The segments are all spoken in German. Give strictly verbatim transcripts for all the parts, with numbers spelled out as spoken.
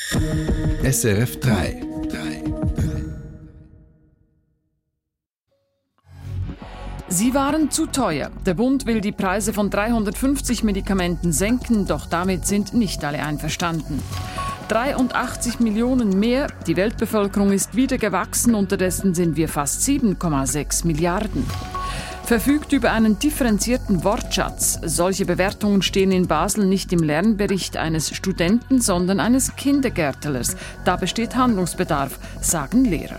S R F drei. Sie waren zu teuer. Der Bund will die Preise von dreihundertfünfzig Medikamenten senken, doch damit sind nicht alle einverstanden. dreiundachtzig Millionen mehr, die Weltbevölkerung ist wieder gewachsen, unterdessen sind wir fast sieben Komma sechs Milliarden. Verfügt über einen differenzierten Wortschatz. Solche Bewertungen stehen in Basel nicht im Lernbericht eines Studenten, sondern eines Kindergärtlers. Da besteht Handlungsbedarf, sagen Lehrer.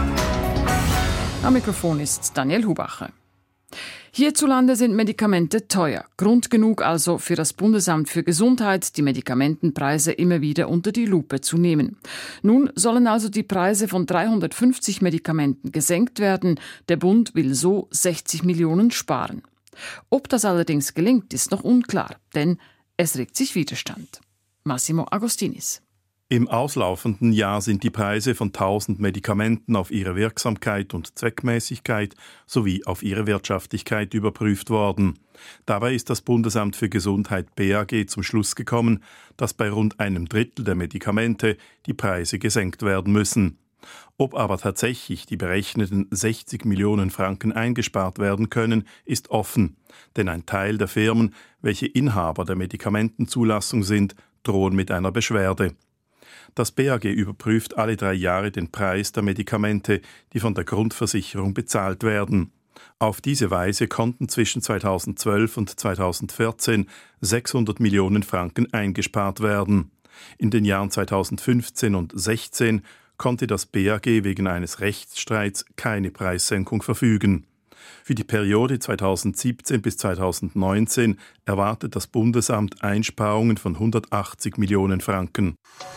Am Mikrofon ist Daniel Hubacher. Hierzulande sind Medikamente teuer. Grund genug also für das Bundesamt für Gesundheit, die Medikamentenpreise immer wieder unter die Lupe zu nehmen. Nun sollen also die Preise von dreihundertfünfzig Medikamenten gesenkt werden. Der Bund will so sechzig Millionen sparen. Ob das allerdings gelingt, ist noch unklar, denn es regt sich Widerstand. Massimo Agostinis. Im auslaufenden Jahr sind die Preise von tausend Medikamenten auf ihre Wirksamkeit und Zweckmäßigkeit sowie auf ihre Wirtschaftlichkeit überprüft worden. Dabei ist das Bundesamt für Gesundheit B A G zum Schluss gekommen, dass bei rund einem Drittel der Medikamente die Preise gesenkt werden müssen. Ob aber tatsächlich die berechneten sechzig Millionen Franken eingespart werden können, ist offen. Denn ein Teil der Firmen, welche Inhaber der Medikamentenzulassung sind, drohen mit einer Beschwerde. Das B A G überprüft alle drei Jahre den Preis der Medikamente, die von der Grundversicherung bezahlt werden. Auf diese Weise konnten zwischen zweitausendzwölf und zweitausendvierzehn sechshundert Millionen Franken eingespart werden. In den Jahren zweitausendfünfzehn und zweitausendsechzehn konnte das B A G wegen eines Rechtsstreits keine Preissenkung verfügen. Für die Periode zweitausendsiebzehn bis zweitausendneunzehn erwartet das Bundesamt Einsparungen von hundertachtzig Millionen Franken.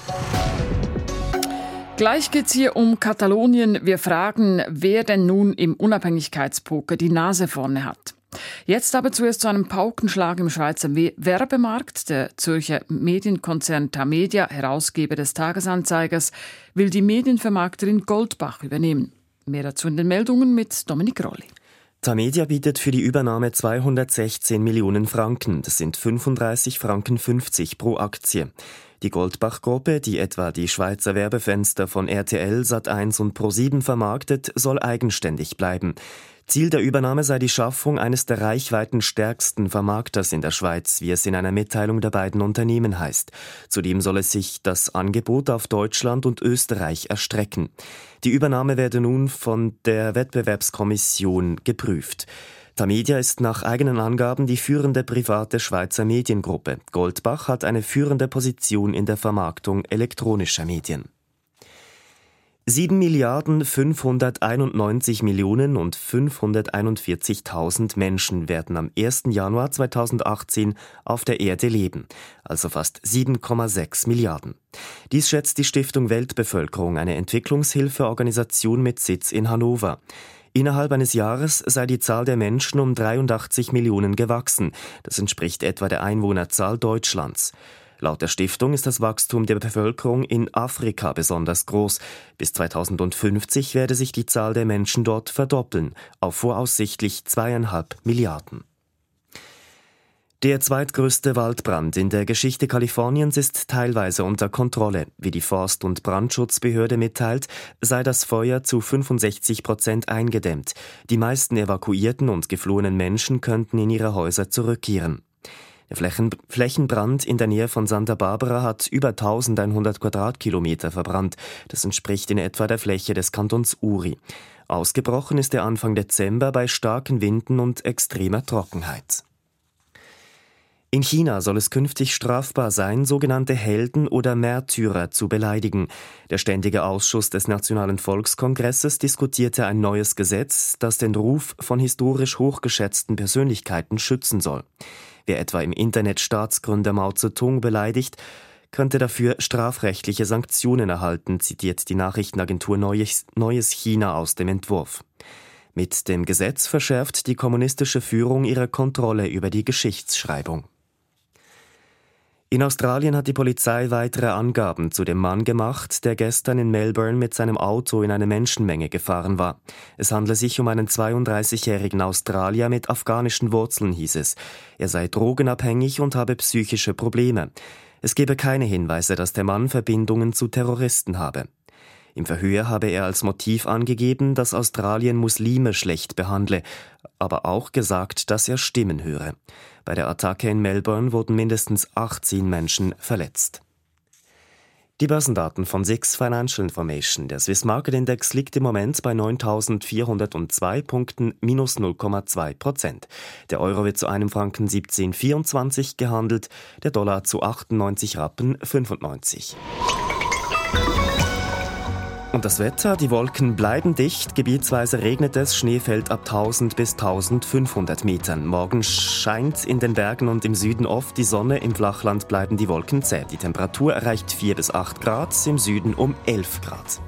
Gleich geht's hier um Katalonien. Wir fragen, wer denn nun im Unabhängigkeitspoker die Nase vorne hat. Jetzt aber zuerst zu einem Paukenschlag im Schweizer Werbemarkt. Der Zürcher Medienkonzern Tamedia, Herausgeber des Tagesanzeigers, will die Medienvermarkterin Goldbach übernehmen. Mehr dazu in den Meldungen mit Dominik Rolli. Tamedia bietet für die Übernahme zweihundertsechzehn Millionen Franken. Das sind fünfunddreißig Franken fünfzig pro Aktie. Die Goldbach-Gruppe, die etwa die Schweizer Werbefenster von R T L, Sat eins und ProSieben vermarktet, soll eigenständig bleiben. Ziel der Übernahme sei die Schaffung eines der reichweitenstärksten Vermarkters in der Schweiz, wie es in einer Mitteilung der beiden Unternehmen heißt. Zudem soll es sich das Angebot auf Deutschland und Österreich erstrecken. Die Übernahme werde nun von der Wettbewerbskommission geprüft. Tamedia ist nach eigenen Angaben die führende private Schweizer Mediengruppe. Goldbach hat eine führende Position in der Vermarktung elektronischer Medien. sieben Milliarden fünfhunderteinundneunzig Millionen und fünfhunderteinundvierzigtausend Menschen werden am ersten Januar zweitausendachtzehn auf der Erde leben, also fast sieben Komma sechs Milliarden. Dies schätzt die Stiftung Weltbevölkerung, eine Entwicklungshilfeorganisation mit Sitz in Hannover. Innerhalb eines Jahres sei die Zahl der Menschen um dreiundachtzig Millionen gewachsen. Das entspricht etwa der Einwohnerzahl Deutschlands. Laut der Stiftung ist das Wachstum der Bevölkerung in Afrika besonders groß. Bis zweitausendfünfzig werde sich die Zahl der Menschen dort verdoppeln, auf voraussichtlich zweieinhalb Milliarden. Der zweitgrößte Waldbrand in der Geschichte Kaliforniens ist teilweise unter Kontrolle. Wie die Forst- und Brandschutzbehörde mitteilt, sei das Feuer zu fünfundsechzig Prozent eingedämmt. Die meisten evakuierten und geflohenen Menschen könnten in ihre Häuser zurückkehren. Der Flächen- Flächenbrand in der Nähe von Santa Barbara hat über eintausendeinhundert Quadratkilometer verbrannt. Das entspricht in etwa der Fläche des Kantons Uri. Ausgebrochen ist er Anfang Dezember bei starken Winden und extremer Trockenheit. In China soll es künftig strafbar sein, sogenannte Helden oder Märtyrer zu beleidigen. Der Ständige Ausschuss des Nationalen Volkskongresses diskutierte ein neues Gesetz, das den Ruf von historisch hochgeschätzten Persönlichkeiten schützen soll. Wer etwa im Internet Staatsgründer Mao Zedong beleidigt, könnte dafür strafrechtliche Sanktionen erhalten, zitiert die Nachrichtenagentur Neues, Neues China aus dem Entwurf. Mit dem Gesetz verschärft die kommunistische Führung ihre Kontrolle über die Geschichtsschreibung. In Australien hat die Polizei weitere Angaben zu dem Mann gemacht, der gestern in Melbourne mit seinem Auto in eine Menschenmenge gefahren war. Es handle sich um einen zweiunddreißigjährigen Australier mit afghanischen Wurzeln, hieß es. Er sei drogenabhängig und habe psychische Probleme. Es gebe keine Hinweise, dass der Mann Verbindungen zu Terroristen habe. Im Verhör habe er als Motiv angegeben, dass Australien Muslime schlecht behandle, aber auch gesagt, dass er Stimmen höre. Bei der Attacke in Melbourne wurden mindestens achtzehn Menschen verletzt. Die Börsendaten von SIX Financial Information. Der Swiss Market Index liegt im Moment bei neuntausendvierhundertzwei Punkten, minus null Komma zwei Prozent. Der Euro wird zu einem Franken siebzehn Komma vierundzwanzig gehandelt, der Dollar zu achtundneunzig Rappen fünfundneunzig. Und das Wetter, die Wolken bleiben dicht, gebietsweise regnet es, Schnee fällt ab tausend bis eintausendfünfhundert Metern. Morgen scheint in den Bergen und im Süden oft die Sonne, im Flachland bleiben die Wolken zäh. Die Temperatur erreicht vier bis acht Grad, im Süden um elf Grad.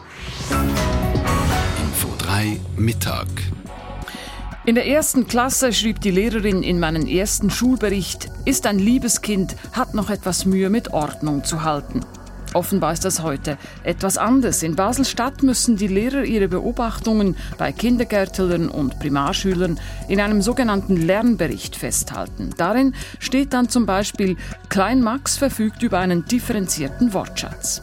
Info drei Mittag. In der ersten Klasse schrieb die Lehrerin in meinen ersten Schulbericht, ist ein liebes Kind, hat noch etwas Mühe mit Ordnung zu halten. Offenbar ist das heute etwas anders. In Basel-Stadt müssen die Lehrer ihre Beobachtungen bei Kindergärtlern und Primarschülern in einem sogenannten Lernbericht festhalten. Darin steht dann zum Beispiel, Klein Max verfügt über einen differenzierten Wortschatz.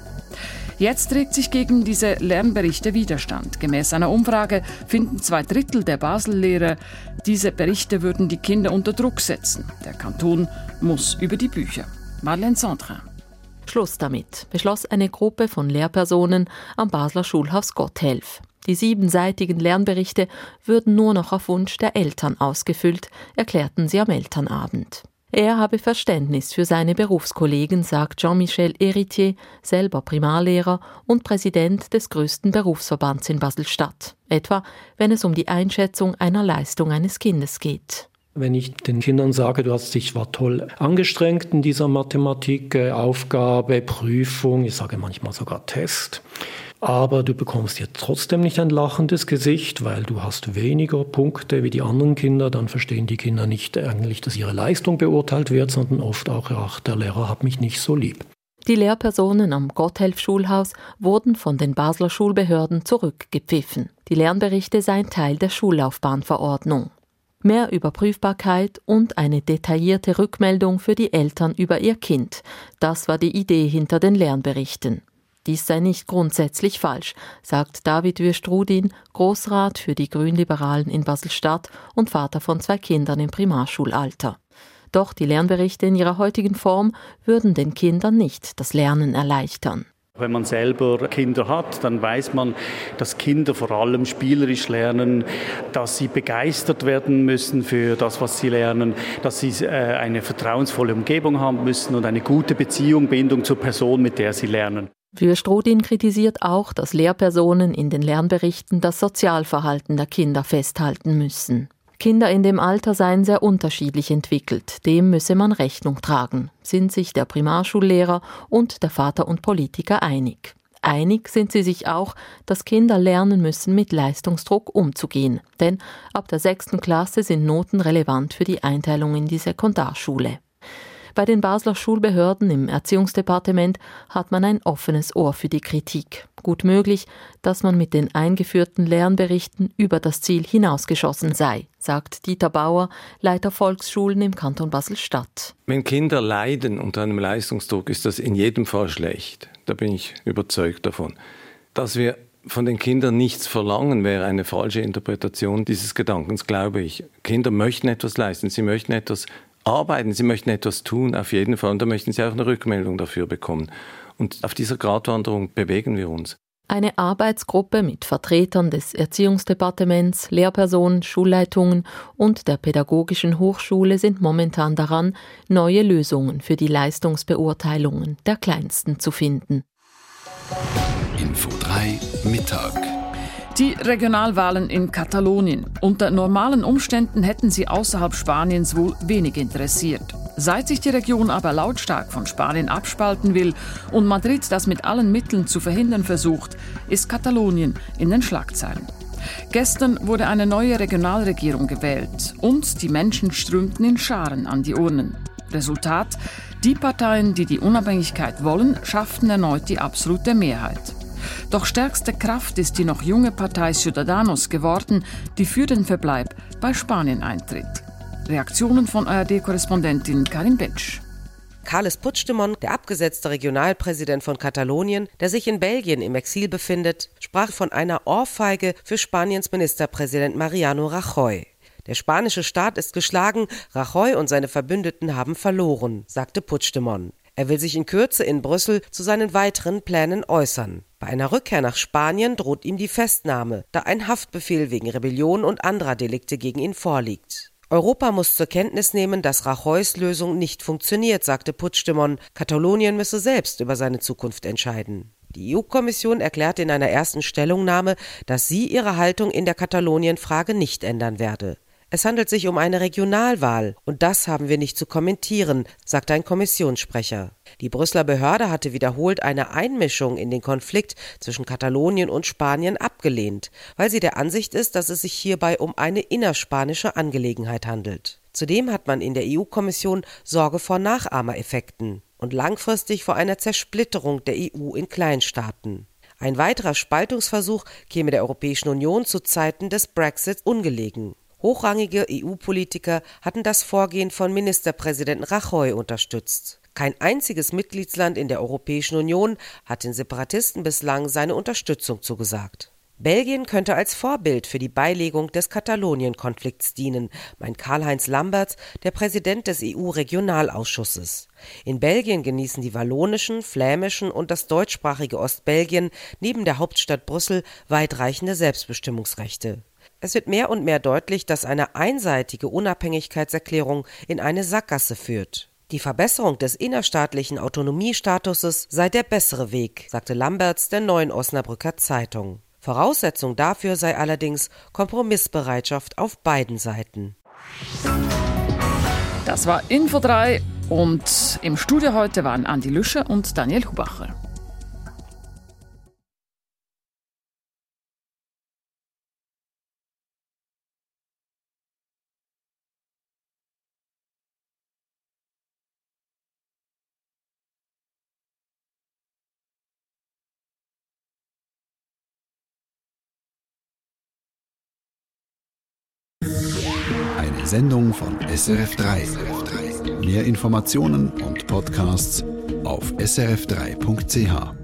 Jetzt regt sich gegen diese Lernberichte Widerstand. Gemäß einer Umfrage finden zwei Drittel der Basel-Lehrer, diese Berichte würden die Kinder unter Druck setzen. Der Kanton muss über die Bücher. Marlène Sandrin. Schluss damit, beschloss eine Gruppe von Lehrpersonen am Basler Schulhaus Gotthelf. Die siebenseitigen Lernberichte würden nur noch auf Wunsch der Eltern ausgefüllt, erklärten sie am Elternabend. Er habe Verständnis für seine Berufskollegen, sagt Jean-Michel Héritier, selber Primarlehrer und Präsident des größten Berufsverbands in Basel-Stadt. Etwa, wenn es um die Einschätzung einer Leistung eines Kindes geht. Wenn ich den Kindern sage, du hast dich zwar toll angestrengt in dieser Mathematik, äh, Aufgabe, Prüfung, ich sage manchmal sogar Test, aber du bekommst jetzt trotzdem nicht ein lachendes Gesicht, weil du hast weniger Punkte wie die anderen Kinder, dann verstehen die Kinder nicht eigentlich, dass ihre Leistung beurteilt wird, sondern oft auch, ach, der Lehrer hat mich nicht so lieb. Die Lehrpersonen am Gotthelf-Schulhaus wurden von den Basler Schulbehörden zurückgepfiffen. Die Lernberichte seien Teil der Schullaufbahnverordnung. Mehr Überprüfbarkeit und eine detaillierte Rückmeldung für die Eltern über ihr Kind. Das war die Idee hinter den Lernberichten. Dies sei nicht grundsätzlich falsch, sagt David Wüstrudin, Grossrat für die Grünliberalen in Basel-Stadt und Vater von zwei Kindern im Primarschulalter. Doch die Lernberichte in ihrer heutigen Form würden den Kindern nicht das Lernen erleichtern. Wenn man selber Kinder hat, dann weiß man, dass Kinder vor allem spielerisch lernen, dass sie begeistert werden müssen für das, was sie lernen, dass sie eine vertrauensvolle Umgebung haben müssen und eine gute Beziehung, Bindung zur Person, mit der sie lernen. Wüstrudin kritisiert auch, dass Lehrpersonen in den Lernberichten das Sozialverhalten der Kinder festhalten müssen. Kinder in dem Alter seien sehr unterschiedlich entwickelt. Dem müsse man Rechnung tragen, sind sich der Primarschullehrer und der Vater und Politiker einig. Einig sind sie sich auch, dass Kinder lernen müssen, mit Leistungsdruck umzugehen. Denn ab der sechsten Klasse sind Noten relevant für die Einteilung in die Sekundarschule. Bei den Basler Schulbehörden im Erziehungsdepartement hat man ein offenes Ohr für die Kritik. Gut möglich, dass man mit den eingeführten Lernberichten über das Ziel hinausgeschossen sei, sagt Dieter Bauer, Leiter Volksschulen im Kanton Basel-Stadt. Wenn Kinder leiden unter einem Leistungsdruck, ist das in jedem Fall schlecht. Da bin ich überzeugt davon. Dass wir von den Kindern nichts verlangen, wäre eine falsche Interpretation dieses Gedankens, glaube ich. Kinder möchten etwas leisten, sie möchten etwas arbeiten, sie möchten etwas tun, auf jeden Fall. Und da möchten sie auch eine Rückmeldung dafür bekommen. Und auf dieser Gratwanderung bewegen wir uns. Eine Arbeitsgruppe mit Vertretern des Erziehungsdepartements, Lehrpersonen, Schulleitungen und der Pädagogischen Hochschule sind momentan daran, neue Lösungen für die Leistungsbeurteilungen der Kleinsten zu finden. Info drei Mittag. Die Regionalwahlen in Katalonien. Unter normalen Umständen hätten sie außerhalb Spaniens wohl wenig interessiert. Seit sich die Region aber lautstark von Spanien abspalten will und Madrid das mit allen Mitteln zu verhindern versucht, ist Katalonien in den Schlagzeilen. Gestern wurde eine neue Regionalregierung gewählt und die Menschen strömten in Scharen an die Urnen. Resultat: Die Parteien, die die Unabhängigkeit wollen, schafften erneut die absolute Mehrheit. Doch stärkste Kraft ist die noch junge Partei Ciudadanos geworden, die für den Verbleib bei Spanien eintritt. Reaktionen von A R D-Korrespondentin Karin Betsch. Carles Puigdemont, der abgesetzte Regionalpräsident von Katalonien, der sich in Belgien im Exil befindet, sprach von einer Ohrfeige für Spaniens Ministerpräsident Mariano Rajoy. Der spanische Staat ist geschlagen, Rajoy und seine Verbündeten haben verloren, sagte Puigdemont. Er will sich in Kürze in Brüssel zu seinen weiteren Plänen äußern. Bei einer Rückkehr nach Spanien droht ihm die Festnahme, da ein Haftbefehl wegen Rebellion und anderer Delikte gegen ihn vorliegt. Europa muss zur Kenntnis nehmen, dass Rajoys Lösung nicht funktioniert, sagte Puigdemont. Katalonien müsse selbst über seine Zukunft entscheiden. Die E U-Kommission erklärte in einer ersten Stellungnahme, dass sie ihre Haltung in der Katalonien-Frage nicht ändern werde. Es handelt sich um eine Regionalwahl und das haben wir nicht zu kommentieren, sagte ein Kommissionssprecher. Die Brüsseler Behörde hatte wiederholt eine Einmischung in den Konflikt zwischen Katalonien und Spanien abgelehnt, weil sie der Ansicht ist, dass es sich hierbei um eine innerspanische Angelegenheit handelt. Zudem hat man in der E U-Kommission Sorge vor Nachahmereffekten und langfristig vor einer Zersplitterung der E U in Kleinstaaten. Ein weiterer Spaltungsversuch käme der Europäischen Union zu Zeiten des Brexit ungelegen. Hochrangige E U-Politiker hatten das Vorgehen von Ministerpräsident Rajoy unterstützt. Kein einziges Mitgliedsland in der Europäischen Union hat den Separatisten bislang seine Unterstützung zugesagt. Belgien könnte als Vorbild für die Beilegung des Katalonien-Konflikts dienen, meint Karl-Heinz Lamberts, der Präsident des E U-Regionalausschusses. In Belgien genießen die wallonischen, flämischen und das deutschsprachige Ostbelgien neben der Hauptstadt Brüssel weitreichende Selbstbestimmungsrechte. Es wird mehr und mehr deutlich, dass eine einseitige Unabhängigkeitserklärung in eine Sackgasse führt. Die Verbesserung des innerstaatlichen Autonomiestatuses sei der bessere Weg, sagte Lamberts der Neuen Osnabrücker Zeitung. Voraussetzung dafür sei allerdings Kompromissbereitschaft auf beiden Seiten. Das war Info drei und im Studio heute waren Andi Lüscher und Daniel Hubacher. Eine Sendung von S R F drei. Mehr Informationen und Podcasts auf s r f drei punkt c h.